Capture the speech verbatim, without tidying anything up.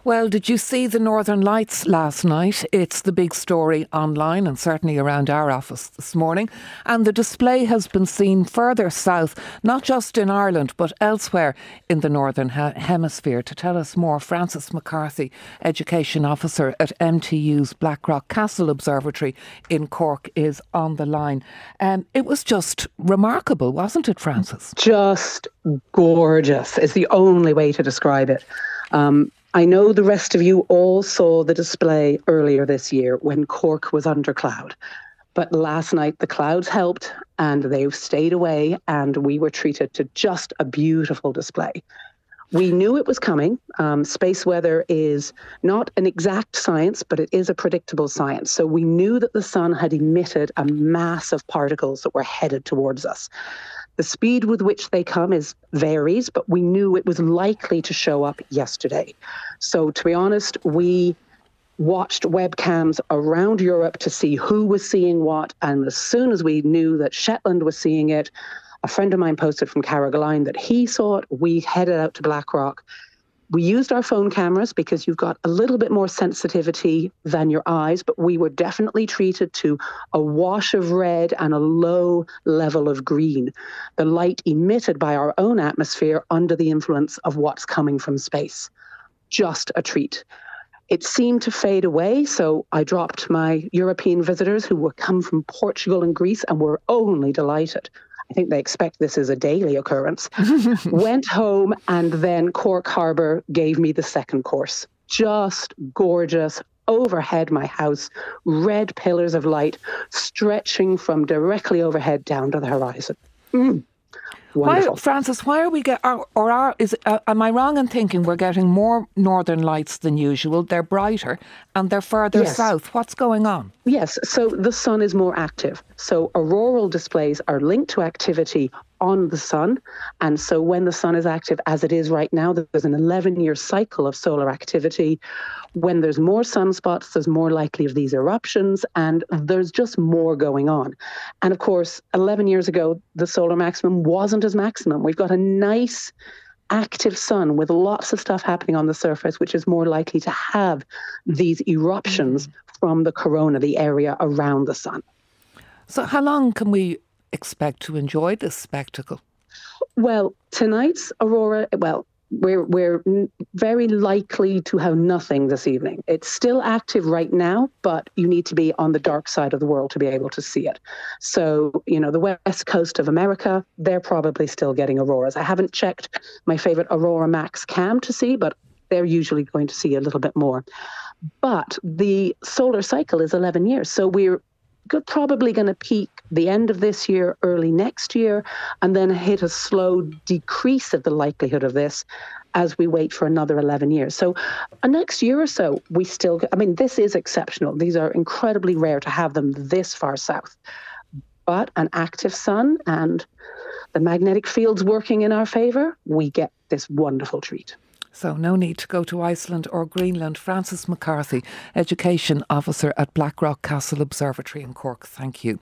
Well, did you see the Northern Lights last night? It's the big story online and certainly around our office this morning. And the display has been seen further south, not just in Ireland, but elsewhere in the Northern he- Hemisphere. To tell us more, Francis McCarthy, Education Officer at M T U's Blackrock Castle Observatory in Cork, is on the line. Um, it was just remarkable, wasn't it, Francis? Just gorgeous is the only way to describe it. Um, I know the rest of you all saw the display earlier this year when Cork was under cloud. But last night the clouds helped and they've stayed away and we were treated to just a beautiful display. We knew it was coming. Um, space weather is not an exact science, but it is a predictable science. So we knew that the sun had emitted a mass of particles that were headed towards us. The speed with which they come is varies, but we knew it was likely to show up yesterday. So to be honest, we watched webcams around Europe to see who was seeing what. And as soon as we knew that Shetland was seeing it, a friend of mine posted from Carrigaline that he saw it. We headed out to Blackrock. We used our phone cameras because you've got a little bit more sensitivity than your eyes, but we were definitely treated to a wash of red and a low level of green. The light emitted by our own atmosphere under the influence of what's coming from space. Just a treat. It seemed to fade away, so I dropped my European visitors who would come from Portugal and Greece and were only delighted. I think they expect this is a daily occurrence. Went home and then Cork Harbour gave me the second course. Just gorgeous. Overhead my house, red pillars of light stretching from directly overhead down to the horizon. Mm. Why, Francis, why are we get or, or are is uh, am I wrong in thinking we're getting more northern lights than usual? They're brighter and they're further yes. south. What's going on? Yes, so the sun is more active. So auroral displays are linked to activity on the sun. And so when the sun is active, as it is right now, there's an eleven-year cycle of solar activity. When there's more sunspots, there's more likely of these eruptions, and there's just more going on. And of course, eleven years ago, the solar maximum wasn't as maximum. We've got a nice active sun with lots of stuff happening on the surface, which is more likely to have these eruptions mm-hmm. from the corona, the area around the sun. So how long can we expect to enjoy this spectacle? Well, tonight's aurora, well, we're we're very likely to have nothing this evening. It's still active right now, but you need to be on the dark side of the world to be able to see it. So, you know, the west coast of America, they're probably still getting auroras. I haven't checked my favorite Aurora Max cam to see, but they're usually going to see a little bit more. But the solar cycle is eleven years. So we're Good, probably going to peak the end of this year, early next year, and then hit a slow decrease of the likelihood of this as we wait for another eleven years. So uh, next year or so, we still, I mean, this is exceptional. These are incredibly rare to have them this far south. But an active sun and the magnetic fields working in our favour, we get this wonderful treat. So no need to go to Iceland or Greenland. Francis McCarthy, Education Officer at Blackrock Castle Observatory in Cork. Thank you.